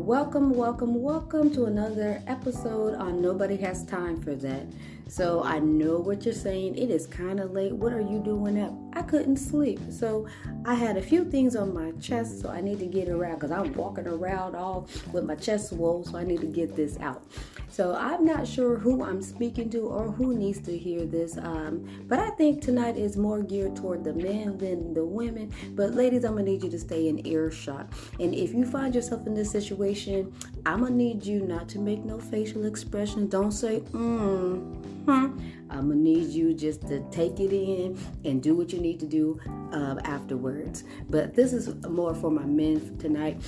Welcome to another episode on Nobody Has Time for That. So I know what you're saying. It is kind of late. What are you doing up? I couldn't sleep. So I had a few things on my chest, so I need to get it around because I'm walking around all with my chest swollen, so I need to get this out. So I'm not sure who I'm speaking to or who needs to hear this, but I think tonight is more geared toward the men than the women. But ladies, I'm going to need you to stay in earshot. And if you find yourself in this situation, I'm going to need you not to make no facial expression. Don't say, I'm going to need you just to take it in and do what you need to do afterwards. But this is more for my men tonight.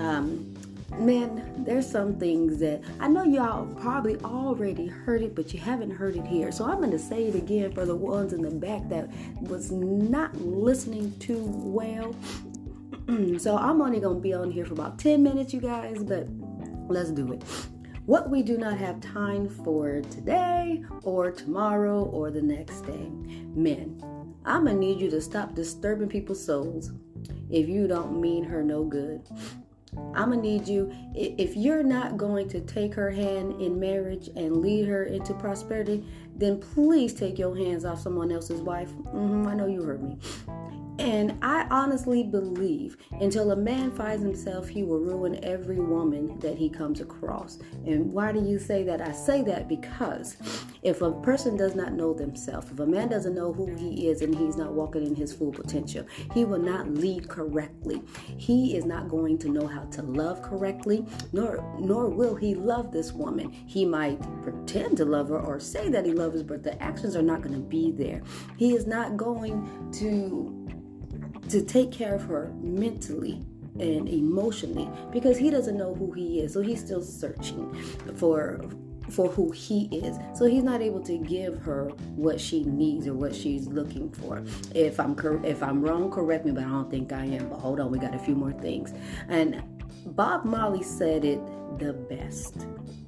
Man, there's some things that I know y'all probably already heard it, but you haven't heard it here. So I'm going to say it again for the ones in the back that was not listening too well. So I'm only going to be on here for about 10 minutes, you guys, but let's do it. What we do not have time for today or tomorrow or the next day. Men, I'm going to need you to stop disturbing people's souls if you don't mean her no good. I'm going to need you, if you're not going to take her hand in marriage and lead her into prosperity, then please take your hands off someone else's wife. I know you heard me. And I honestly believe until a man finds himself, he will ruin every woman that he comes across. And why do you say that? I say that because if a person does not know themselves, if a man doesn't know who he is and he's not walking in his full potential, he will not lead correctly. He is not going to know how to love correctly, nor will he love this woman. He might pretend to love her or say that he loves her, but the actions are not going to be there. He is not going to take care of her mentally and emotionally because he doesn't know who he is. So he's still searching for who he is. So he's not able to give her what she needs or what she's looking for. If I'm wrong, correct me, but I don't think I am. But hold on, we got a few more things. And Bob Marley said it the best.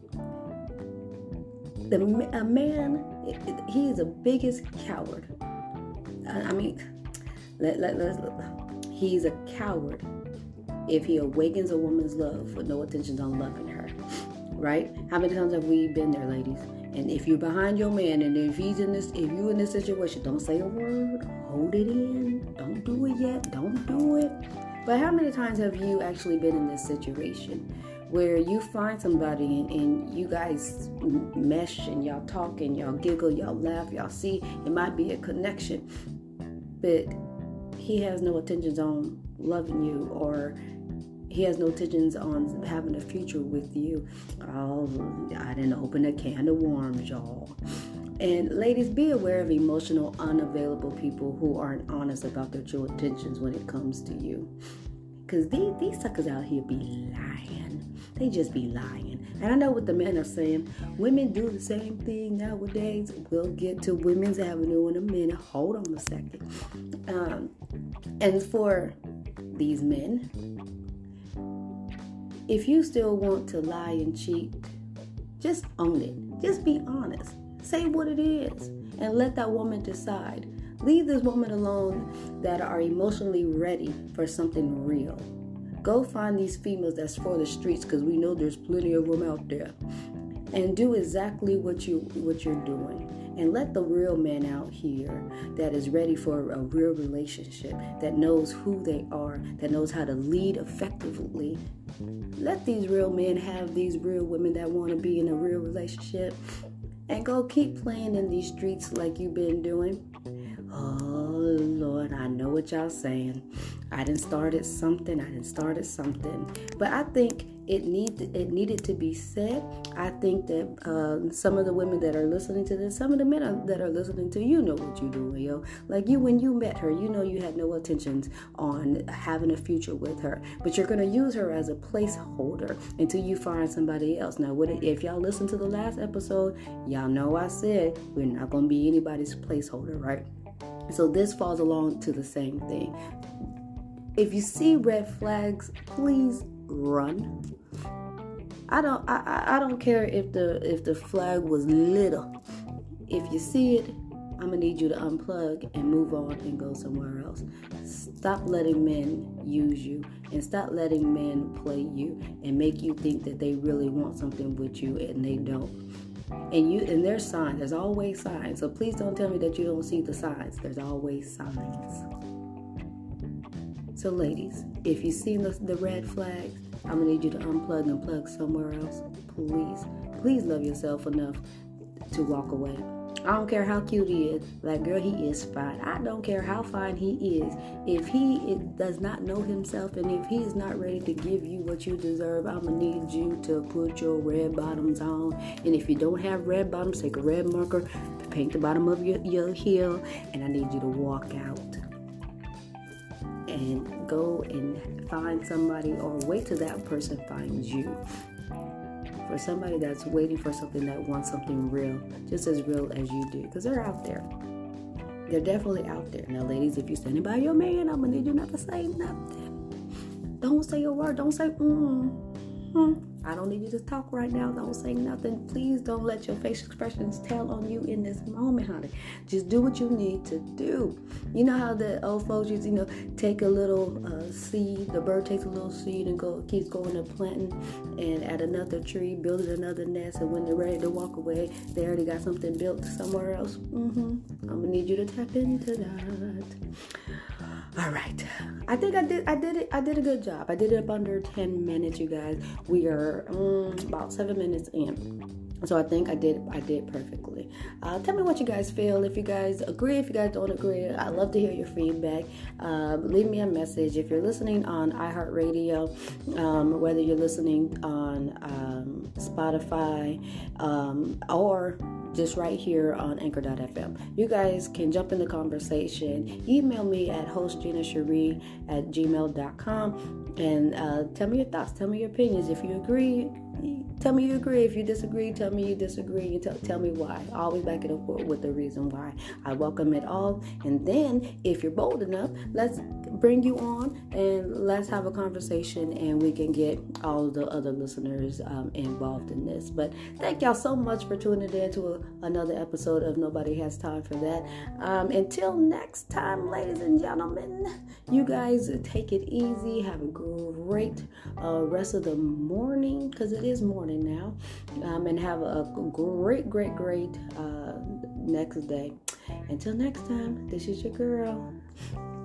A man, he is the biggest coward. I mean, he's a coward if he awakens a woman's love with no intentions on loving her, right? How many times have we been there, ladies? And if you're behind your man, and if you in this situation, don't say a word, hold it in, don't do it yet, don't do it. But how many times have you actually been in this situation where you find somebody and you guys mesh and y'all talk and y'all giggle, y'all laugh, y'all see it might be a connection, but he has no intentions on loving you, or he has no intentions on having a future with you. Oh, I didn't open a can of worms, y'all. And ladies, be aware of emotional, unavailable people who aren't honest about their true intentions when it comes to you. Because these suckers out here be lying. They just be lying. And I know what the men are saying. Women do the same thing nowadays. We'll get to Women's Avenue in a minute. Hold on a second. And for these men, if you still want to lie and cheat, just own it. Just be honest. Say what it is and let that woman decide. Leave this woman alone that are emotionally ready for something real. Go find these females that's for the streets, because we know there's plenty of them out there. And do exactly what you're doing. And let the real man out here that is ready for a real relationship, that knows who they are, that knows how to lead effectively. Let these real men have these real women that want to be in a real relationship. And go keep playing in these streets like you've been doing. Oh, Lord, I know what y'all saying. I done started something. But I think it needed to be said. I think that some of the women that are listening to this, some of the men that are listening to, you know what you're doing, yo. Like when you met her, you know you had no intentions on having a future with her. But you're going to use her as a placeholder until you find somebody else. Now, if y'all listen to the last episode, y'all know I said we're not going to be anybody's placeholder, right? So this falls along to the same thing. If you see red flags, please run. I don't care if the flag was little. If you see it, I'm going to need you to unplug and move on and go somewhere else. Stop letting men use you, and stop letting men play you and make you think that they really want something with you and they don't. And there's signs. There's always signs. So please don't tell me that you don't see the signs. There's always signs. So ladies, if you see the red flags, I'm going to need you to unplug and plug somewhere else. Please love yourself enough to walk away. I don't care how cute he is. Like, girl, he is fine. I don't care how fine he is. If he does not know himself, and if he is not ready to give you what you deserve, I'm going to need you to put your red bottoms on. And if you don't have red bottoms, take a red marker, paint the bottom of your heel, and I need you to walk out. And go and find somebody, or wait till that person finds you. For somebody that's waiting for something, that wants something real, just as real as you do. Because they're out there. They're definitely out there. Now, ladies, if you're standing by your man, I'm going to need you not to say nothing. Don't say a word. Don't say, I don't need you to talk right now. Don't say nothing. Please don't let your facial expressions tell on you in this moment, honey. Just do what you need to do. You know how the old folks used to, take a little seed. The bird takes a little seed and keeps going and planting, and at another tree, building another nest. And when they're ready to walk away, they already got something built somewhere else. I'm gonna need you to tap into that. All right. I think I did a good job. I did it up under 10 minutes, you guys. We are about 7 minutes in. So I think I did perfectly. Tell me what you guys feel. If you guys agree, if you guys don't agree, I'd love to hear your feedback. Leave me a message. If you're listening on iHeartRadio, whether you're listening on Spotify, or just right here on Anchor.fm. You guys can jump in the conversation. Email me at hostginacherie@gmail.com and tell me your thoughts. Tell me your opinions. If you agree, tell me you agree. If you disagree, tell me you disagree. Tell me why. Always back it up with the reason why. I welcome it all. And then, if you're bold enough, let's bring you on and let's have a conversation, and we can get all the other listeners involved in this. But thank y'all so much for tuning in to another episode of Nobody Has Time for That. Until next time, ladies and gentlemen, you guys take it easy. Have a great rest of the morning, because it is morning now, and have a great next day. Until next time, this is your girl.